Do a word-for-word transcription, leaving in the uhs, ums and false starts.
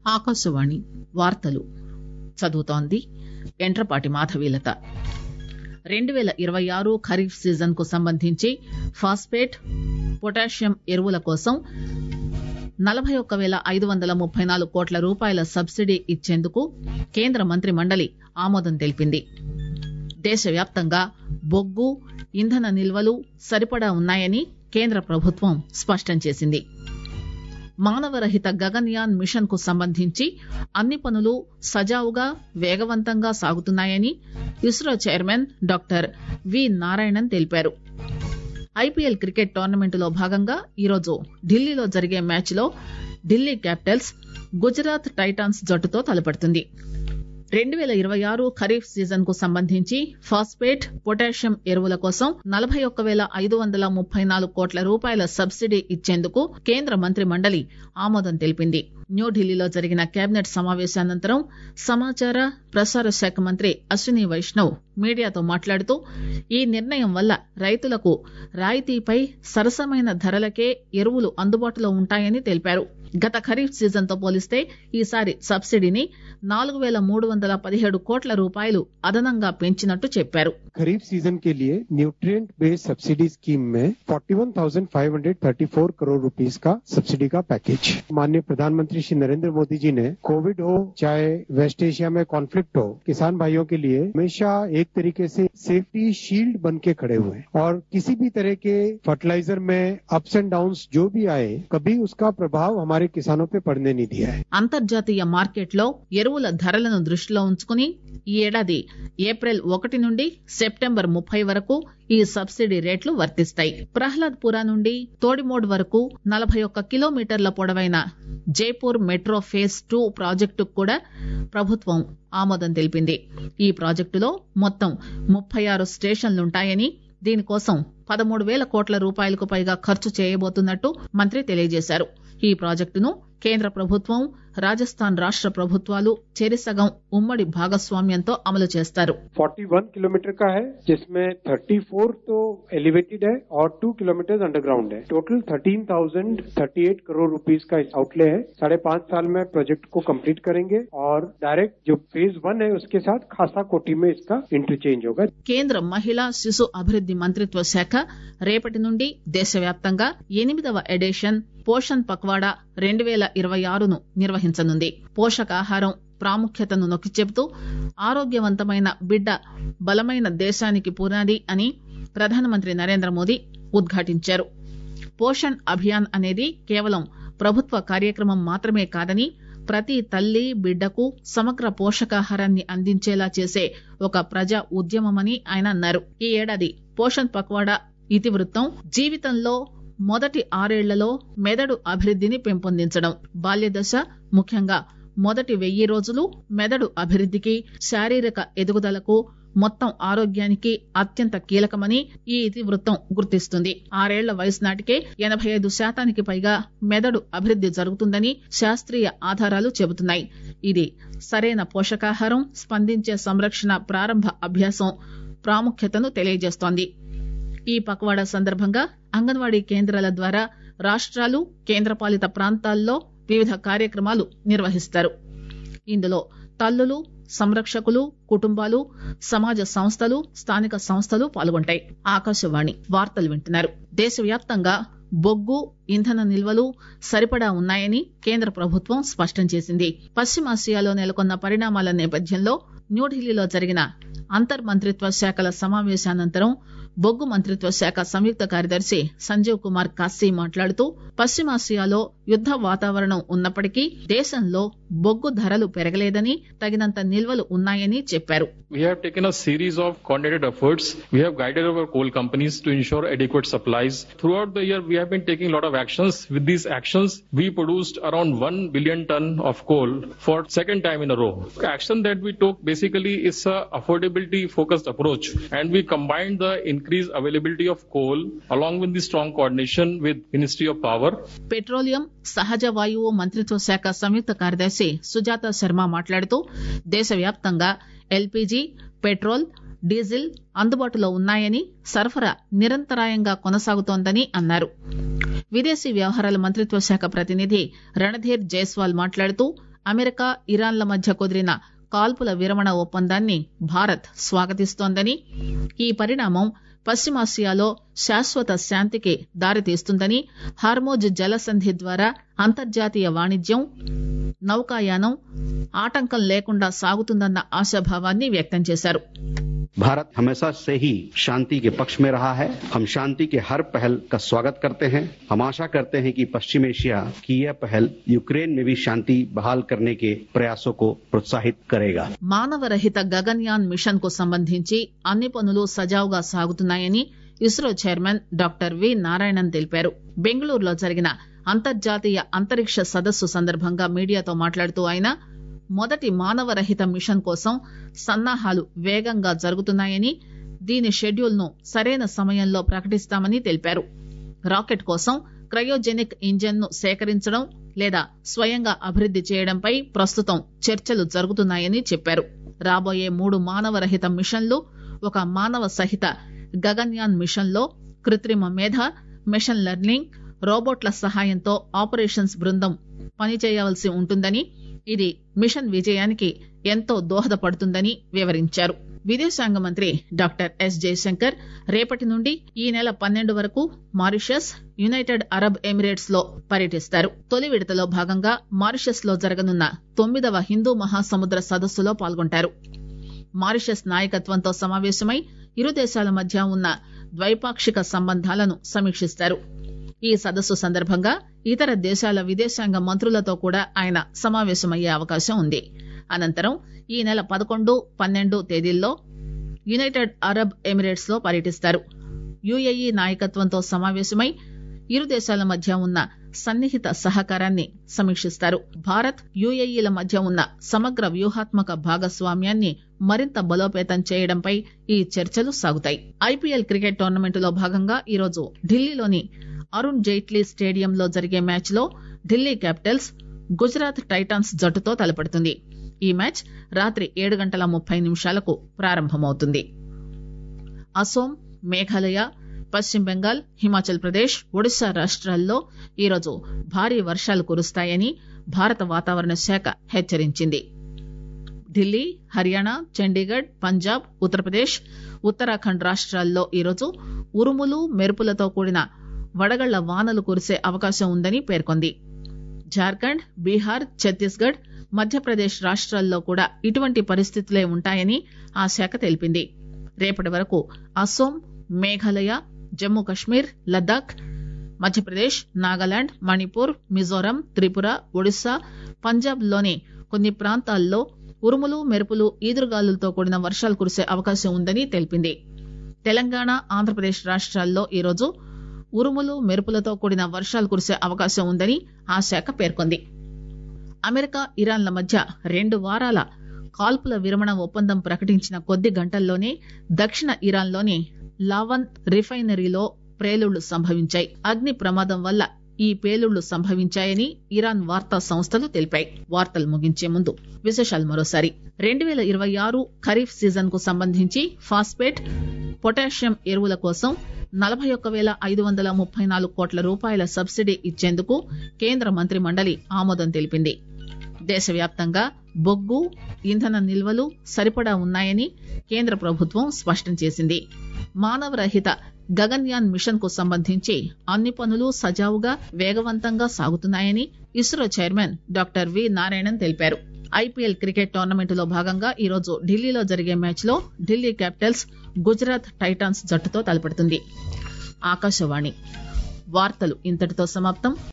ఆకాశవాణి వార్తలు చదువుతోంది ఎంట్రపాటి మాధవీలత. రెండు పేల ఇరవై ఆరు ఖరీఫ్ సీజన్ కు సంబంధించి ఫాస్ఫేట్, పొటాషియం ఎరువుల కోసం నలభై ఒక్క పేల ఐదు వందల ముప్పై నాలుగు కోట్ల రూపాయల సబ్సిడీ ఇచ్చేందుకు కేంద్ర మంత్రి మండలి ఆమోదం తెలిపింది. దేశవ్యాప్తంగా బొగ్గు, ఇంధన నిల్వలు సరిపడా ఉన్నాయని కేంద్ర ప్రభుత్వం స్పష్టం చేసింది. మానవరహిత గగన్యాన్ మిషన్ కు సంబంధించి అన్ని పనులు సజావుగా వేగవంతంగా సాగుతున్నాయని ISRO chairman doctor V Narayanan తెలిపారు. ఐపీఎల్ క్రికెట్ టోర్నమెంటులో భాగంగా ఈరోజు ఢిల్లీలో జరిగే మ్యాచ్ లో ఢిల్లీ క్యాపిటల్స్ గుజరాత్ టైటాన్స్ జట్టుతో తలపడుతుంది. రెండు పేల ఇరవై ఆరు ఖరీఫ్ సీజన్ కు సంబంధించి ఫాస్ఫేట్, పొటాషియం ఎరువుల కోసం నలభై ఒక్క పేల ఐదు వందల ముప్పై నాలుగు కోట్ల రూపాయల సబ్సిడీ ఇచ్చేందుకు కేంద్ర మంత్రి మండలి ఆమోదం తెలిపింది. న్యూఢిల్లీలో జరిగిన కేబినెట్ సమావేశానంతరం సమాచార ప్రసార శాఖ మంత్రి అశ్విని వైష్ణవ్ మీడియాతో మాట్లాడుతూ ఈ నిర్ణయం వల్ల రైతులకు రాయితీపై సరసమైన ధరలకే ఎరువులు అందుబాటులో ఉంటాయని తెలిపారు. గత ఖరీఫ్ సీజన్ తో పోలిస్తే ఈసారి సబ్సిడీని నాలుగు పేల మూడు వందల పదిహేడు కోట్ల రూపాయలు అదనంగా పెంచినట్టు చెప్పారు. खरीफ सीजन के लिए न्यूट्रिएंट बेस्ड सब्सिडी स्कीम में इकतालीस हज़ार पाँच सौ चौंतीस करोड़ रुपीस का सब्सिडी का पैकेज माननीय प्रधानमंत्री श्री नरेंद्र मोदी जी ने कोविड हो चाहे वेस्ट एशिया में कॉन्फ्लिक्ट हो, किसान भाइयों के लिए हमेशा एक तरीके से सेफ्टी शील्ड बन के खड़े हुए और किसी भी तरह के फर्टिलाइजर में अप्स एंड डाउन्स जो भी आए कभी उसका प्रभाव हमारे किसानों पे पड़ने नहीं दिया है. అంతర్జాతీయ మార్కెట్లో ఎరువుల ధరలను దృష్టిలో ఉంచుకుని ఈ ఏడాది ఏప్రిల్ ఒకటి నుండి సెప్టెంబర్ ముప్పై వరకు ఈ సబ్సిడీ రేట్లు వర్తిస్తాయి. ప్రహ్లాద్ పురా నుండి తోడిమోడ్ వరకు నలభై ఒక్క కిలోమీటర్ల పొడవైన జైపూర్ మెట్రో ఫేజ్ టూ ప్రాజెక్టుకు కూడా ప్రభుత్వం ఆమోదం తెలిపింది. ఈ ప్రాజెక్టులో మొత్తం ముప్పై ఆరు స్టేషన్లుంటాయని, దీనికోసం పదమూడు వేల కోట్ల రూపాయలకు పైగా ఖర్చు చేయబోతున్నట్టు మంత్రి తెలియజేశారు. ఈ ప్రాజెక్టును కేంద్ర ప్రభుత్వం, రాజస్థాన్ రాష్ట్ర ప్రభుత్వాలు చెరిసగం ఉమ్మడి భాగస్వామ్యంతో అమలు చేస్తారు. इकतालीस किलोमीटर का है जिसमें चौंतीस तो एलिवेटेड है और दो किलोमीटर अंडरग्राउंड है. टोटल तेरह हज़ार अड़तीस करोड़ रुपीस का आउटले है. साढ़े पांच साल में प्रोजेक्ट को कंप्लीट करेंगे और डायरेक्ट जो फेज वन है उसके साथ खासा कोटी में इसका इंटरचेंज होगा. కేంద్ర మహిళా శిశు అభివృద్ది మంత్రిత్వ శాఖ రేపటి నుండి దేశవ్యాప్తంగా ఎనిమిదవ ఎడిషన్ పోషణ్ పక్వాడా రెండు పేల ఇరవై ఆరును నిర్వహించనుంది. పోషకాహారం ప్రాముఖ్యతను నొక్కి చెబుతూ ఆరోగ్యవంతమైన బిడ్డ బలమైన దేశానికి పునాది అని ప్రధానమంత్రి నరేంద్ర మోదీ ఉద్ఘాటించారు. పోషణ్ అభియాన్ అనేది కేవలం ప్రభుత్వ కార్యక్రమం మాత్రమే కాదని ప్రతి తల్లి బిడ్డకు సమగ్ర పోషకాహారాన్ని అందించేలా చేసే ఒక ప్రజా ఉద్యమమని ఆయన అన్నారు. ఈ ఏడాది పోషణ్ పక్వాడా ఇతివృత్తం జీవితంలో మొదటి ఆరేళ్లలో మెదడు అభివృద్దిని పెంపొందించడం. బాల్యదశ, ముఖ్యంగా మొదటి వెయ్యి రోజులు మెదడు అభివృద్దికి, శారీరక ఎదుగుదలకు, మొత్తం ఆరోగ్యానికి అత్యంత కీలకమని ఈ ఇతివృత్తం గుర్తిస్తుంది. ఆరేళ్ల వయసు నాటికే ఎనభై ఐదు శాతానికి పైగా మెదడు అభివృద్ది జరుగుతుందని శాస్త్రీయ ఆధారాలు చెబుతున్నాయి. ఇది సరైన పోషకాహారం, స్పందించే సంరక్షణ ప్రారంభ అభ్యాసం ప్రాముఖ్యతను తెలియజేస్తోంది. ఈ పక్వాడా సందర్భంగా అంగన్వాడీ కేంద్రాల ద్వారా రాష్ట్రాలు, కేంద్రపాలిత ప్రాంతాల్లో వివిధ కార్యక్రమాలు నిర్వహిస్తారు. ఇందులో తల్లులు, సంరక్షకులు, కుటుంబాలు, సమాజ సంస్థలు, స్థానిక సంస్థలు పాల్గొంటాయి. ఆకాశవాణి వార్తలు వింటున్నారు. దేశవ్యాప్తంగా బొగ్గు, ఇంధన నిల్వలు సరిపడా ఉన్నాయని కేంద్ర ప్రభుత్వం స్పష్టం చేసింది. పశ్చిమాసియాలో నెలకొన్న పరిణామాల నేపథ్యంలో న్యూఢిల్లీలో జరిగిన అంతర్ మంత్రిత్వ శాఖల సమావేశానంతరం బొగ్గు మంత్రిత్వ శాఖ సంయుక్త కార్యదర్శి సంజీవ్ కుమార్ కాస్సీ మాట్లాడుతూ పశ్చిమాసియాలో యుద్ద వాతావరణం ఉన్నప్పటికీ దేశంలో బొగ్గు ధరలు పెరగలేదని, తగినంత నిల్వలు ఉన్నాయని చెప్పారు. We have taken a series of coordinated efforts. We have guided our coal companies to ensure adequate supplies. Throughout the year, we have been taking a lot of actions. With these actions, we produced around one billion ton of coal for second time in a row. The action that we took basically is a affordability focused approach, and we combined the increased availability of coal along with the strong coordination with Ministry of Power. Petroleum, సహజ వాయువు మంత్రిత్వ శాఖ సంయుక్త కార్యదర్శి సుజాత శర్మ మాట్లాడుతూ దేశవ్యాప్తంగా LPG, petrol, diesel అందుబాటులో ఉన్నాయని, సరఫరా నిరంతరాయంగా కొనసాగుతోందని అన్నారు. విదేశీ వ్యవహారాల మంత్రిత్వ శాఖ ప్రతినిధి రణధీర్ జైస్వాల్ మాట్లాడుతూ అమెరికా ఇరాన్ల మధ్య కుదిరిన కాల్పుల విరమణ ఒప్పందాన్ని భారత్ స్వాగతిస్తోందని ఈ పరిణామం పశ్చిమాసియాలో శాశ్వత శాంతికి దారితీస్తుందని హార్మోజ్ జలసంధి ద్వారా అంతర్జాతీయ వాణిజ్యం నౌకాయానం ఆటంకం లేకుండా సాగుతుందన్న ఆశాభావాన్ని వ్యక్తం చేశారు. भारत हमेशा से ही शांति के पक्ष में रहा है. हम शांति के हर पहल का स्वागत करते हैं. हम आशा करते हैं कि पश्चिम एशिया की यह पहल यूक्रेन में भी शांति बहाल करने के प्रयासों को प्रोत्साहित करेगा. మానవరహిత గగన్యాన్ మిషన్ కు సంబంధించి అన్ని పనులు సజావుగా సాగుతున్నాయని ISRO chairman doctor V Narayanan తెలిపారు. బెంగళూరులో జరిగిన అంతర్జాతీయ అంతరిక్ష సదస్సు సందర్భంగా మీడియాతో మాట్లాడుతూ ఆయన మొదటి మానవరహిత మిషన్ కోసం సన్నాహాలు వేగంగా జరుగుతున్నాయని దీని షెడ్యూల్ ను సరైన సమయంలో ప్రకటిస్తామని తెలిపారు. రాకెట్ కోసం క్రయోజెనిక్ ఇంజన్ ను సేకరించడం లేదా స్వయంగా అభివృద్ది చేయడంపై ప్రస్తుతం చర్చలు జరుగుతున్నాయని చెప్పారు. రాబోయే మూడు మానవరహిత మిషన్లు ఒక మానవ సహిత గగన్యాన్ మిషన్ లో కృత్రిమ మేధ, మెషిన్ లెర్నింగ్, రోబోట్ల సహాయంతో ఆపరేషన్స్ బృందం పనిచేయవలసి ఉంటుందని ఇది మిషన్ విజయానికి ఎంతో దోహదపడుతుందని వివరించారు. విదేశాంగ మంత్రి డాక్టర్ ఎస్ జయశంకర్ రేపటి నుండి ఈ నెల పన్నెండు వరకు మారిషస్, యునైటెడ్ అరబ్ ఎమిరేట్స్ లో పర్యటిస్తారు. తొలి విడతలో భాగంగా మారిషస్ లో జరగనున్న తొమ్మిదవ హిందూ మహాసముద్ర సదస్సులో పాల్గొంటారు. మారిషస్ నాయకత్వంతో సమావేశమై ఇరు దేశాల మధ్య ఉన్న ద్వైపాక్షిక సంబంధాలను సమీక్షిస్తారు. ఈ సదస్సు సందర్భంగా ఇతర దేశాల విదేశాంగ మంత్రులతో కూడా ఆయన సమావేశమయ్యే అవకాశం ఉంది. అనంతరం ఈ నెల పదకొండు, పన్నెండు తేదీల్లో యునైటెడ్ అరబ్ ఎమిరేట్స్ లో పర్యటిస్తారు. యుఏఈ నాయకత్వంతో సమావేశమై ఇరు దేశాల మధ్య ఉన్న సన్నిహిత సహకారాన్ని సమీక్షిస్తారు. భారత్, యుఏఈల మధ్య ఉన్న సమగ్ర వ్యూహాత్మక భాగస్వామ్యాన్ని మరింత బలోపేతం చేయడంపై ఈ చర్చలు సాగుతాయి. ఐపీఎల్ క్రికెట్ టోర్నమెంటులో భాగంగా ఈరోజు ఢిల్లీలోని అరుణ్ జైట్లీ స్టేడియంలో జరిగే మ్యాచ్ లో ఢిల్లీ క్యాపిటల్స్ గుజరాత్ టైటాన్స్ జట్టుతో తలపడుతుంది. ఈ మ్యాచ్ రాత్రి ఏడు గంటల ముప్పై నిమిషాలకు ప్రారంభమవుతుంది. అసోం, మేఘాలయ, పశ్చిమ బెంగాల్, హిమాచల్ ప్రదేశ్, ఒడిశా రాష్ట్రాల్లో ఈరోజు భారీ వర్షాలు కురుస్తాయని భారత వాతావరణ శాఖ హెచ్చరించింది. ఢిల్లీ, హర్యానా, చండీగఢ్, పంజాబ్, ఉత్తరప్రదేశ్, ఉత్తరాఖండ్ రాష్ట్రాల్లో ఈరోజు ఉరుములు, మెరుపులతో కూడిన వడగళ్ల వానలు కురిసే అవకాశం ఉందని పేర్కొంది. జార్ఖండ్, బీహార్, ఛత్తీస్గఢ్, మధ్యప్రదేశ్ రాష్ట్రాల్లో కూడా ఇటువంటి పరిస్థితులే ఉంటాయని ఆ శాఖ తెలిపింది. రేపటి వరకు అసోం, మేఘాలయ, జమ్మూ కశ్మీర్, లద్దాఖ్, మధ్యప్రదేశ్, నాగాలాండ్, మణిపూర్, మిజోరం, త్రిపుర, ఒడిశా, పంజాబ్ లోని కొన్ని ప్రాంతాల్లో ఉరుములు, మెరుపులు, ఈదురుగాలులతో కూడిన వర్షాలు కురిసే అవకాశం ఉందని తెలిపింది. తెలంగాణ, ఆంధ్రప్రదేశ్ రాష్ట్రాల్లో ఈరోజు ఉరుములు, మెరుపులతో కూడిన వర్షాలు కురిసే అవకాశం ఉందని ఆ శాఖ పేర్కొంది. అమెరికా, ఇరాన్ల మధ్య రెండు వారాల కాల్పుల విరమణ ఒప్పందం ప్రకటించిన కొద్ది గంటల్లోనే దక్షిణ ఇరాన్లోని లావన్ రిఫైనరీలో పేలుళ్లు సంభవించాయి. అగ్ని ప్రమాదం వల్ల ఈ పేలుళ్లు సంభవించాయని ఇరాన్ వార్తా సంస్థలు తెలిపాయి. వార్తలు ముగించే ముందు విశేషాలు మరోసారి. రెండు వేల ఇరవై ఆరు ఖరీఫ్ సీజన్ కు సంబంధించి ఫాస్ఫేట్, పొటాషియం ఎరువుల కోసం నలభై ఒక్క వేల ఐదు వందల ముప్పై నాలుగు కోట్ల రూపాయల సబ్సిడీ ఇచ్చేందుకు కేంద్ర మంత్రి మండలి ఆమోదం తెలిపింది. దేశవ్యాప్తంగా బొగ్గు, ఇంధన నిల్వలు సరిపడా ఉన్నాయని కేంద్ర ప్రభుత్వం స్పష్టం చేసింది. మానవరహిత గగన్యాన్ మిషన్ కు సంబంధించి అన్ని పనులు సజావుగా, వేగవంతంగా సాగుతున్నాయని ISRO chairman doctor V Narayanan తెలిపారు. ఐపీఎల్ క్రికెట్ టోర్నమెంటులో భాగంగా ఈరోజు ఢిల్లీలో జరిగే మ్యాచ్ లో ఢిల్లీ క్యాపిటల్స్ గుజరాత్ టైటాన్స్ జట్టుతో తలపడుతుంది. ఆకాశవాణి వార్తలు ఇంతటితో సమాప్తం.